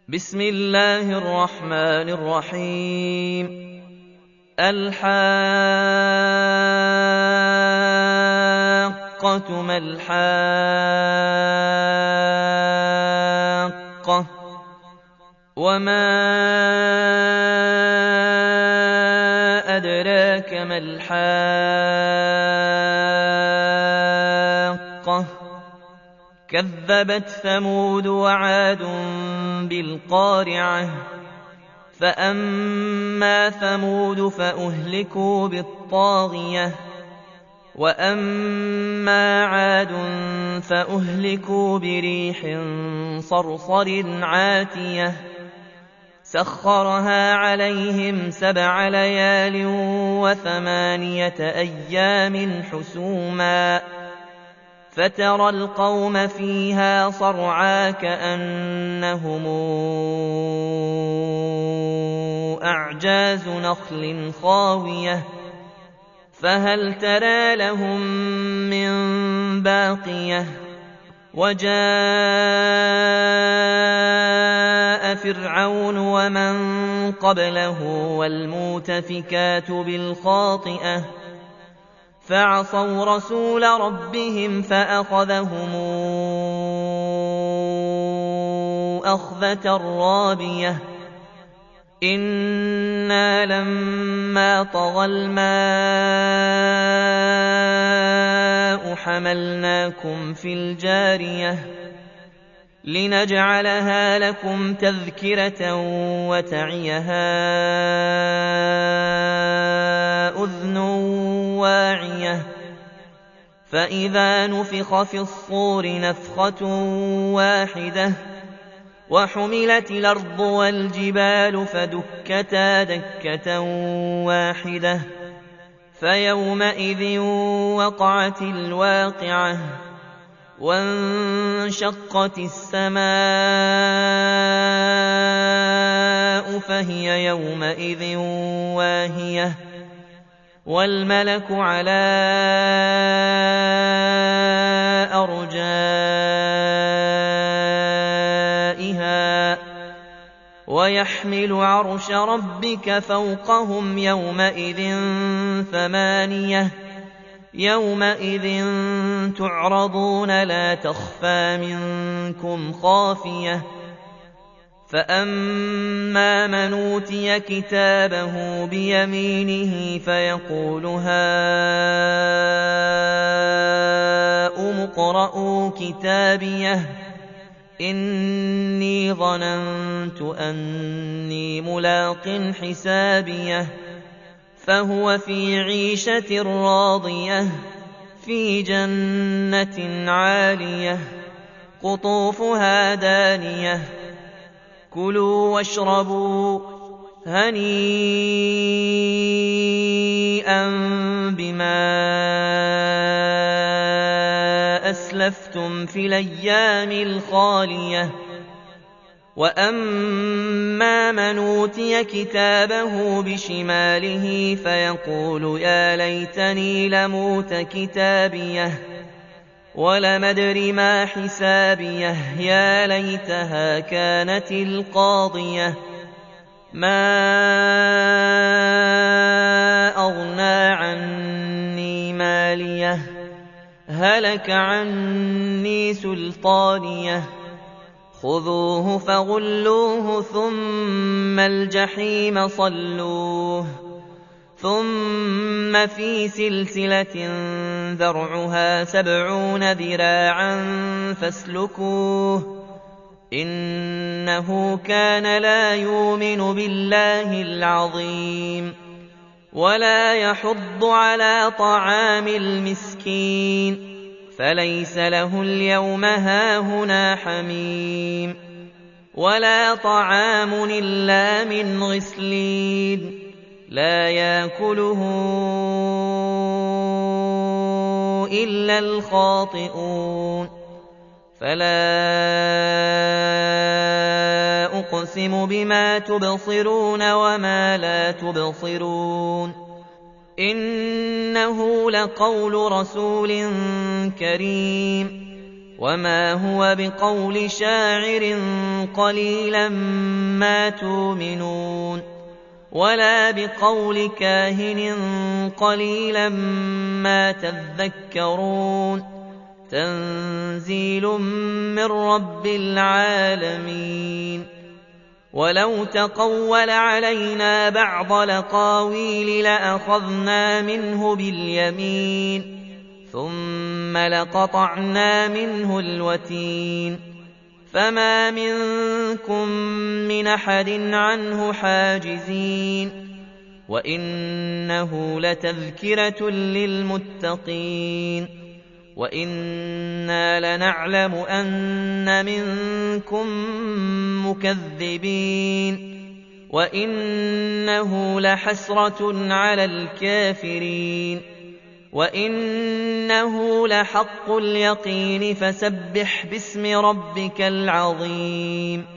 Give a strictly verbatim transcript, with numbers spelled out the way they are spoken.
بسم الله الرحمن الرحيم. الحاقة ما الحاقة وما أدراك ما الحاقة كذبت ثمود وعاد بالقارعة فأما ثمود فأهلكوا بالطاغية وأما عاد فأهلكوا بريح صرصر عاتية سخرها عليهم سبع ليال وثمانية أيام حسوما فترى القوم فيها صرعى كأنهم أعجاز نخل خاوية فهل ترى لهم من باقية وجاء فرعون ومن قبله والمؤتفكات بالخاطئة فعصوا رسول ربهم فأخذهم أخذة رابية إنا لما طغى الماء حملناكم في الجارية لنجعلها لكم تذكرة وتعيها أذن واعية فإذا نفخ في الصور نفخة واحدة وحملت الأرض والجبال فدكتا دكة واحدة فيومئذ وقعت الواقعة وانشقت السماء فهي يومئذ واهية والملك على أرجائها ويحمل عرش ربك فوقهم يومئذ ثمانية يومئذ تعرضون لا تخفى منكم خافية فأما من أوتي كتابه بيمينه فيقول هاؤم اقرءوا كتابيه إني ظننت أني ملاق حسابيه فهو في عيشة راضية في جنة عالية قطوفها دانية كلوا واشربوا هنيئا بما أسلفتم في الأيام الخالية وأما من أوتي كتابه بشماله فيقول يا ليتني لموت كتابيه ولم أدر ما حسابيه يا ليتها كانت القاضية ما أغنى عني ماليه هلك عني سلطانيه خذوه فغلوه ثم الجحيم صلوه ثم في سلسلة ذرعها سبعون ذراعا فاسلكوه إنه كان لا يؤمن بالله العظيم ولا يحض على طعام المسكين فليس له اليوم هاهنا حميم ولا طعام إلا من غسلين لا يأكله إلا الخاطئون فلا أقسم بما تبصرون وما لا تبصرون إنه لقول رسول كريم وما هو بقول شاعر قليلا ما تؤمنون ولا بقول كاهن قليلا ما تذكرون تنزيل من رب العالمين ولو تقول علينا بعض الأقاويل لأخذنا منه باليمين ثم لقطعنا منه الوتين فما منكم من أحد عنه حاجزين وإنه لتذكرة للمتقين وإنا لنعلم أن منكم مكذبين وإنه لحسرة على الكافرين وإنه لحق اليقين فسبح باسم ربك العظيم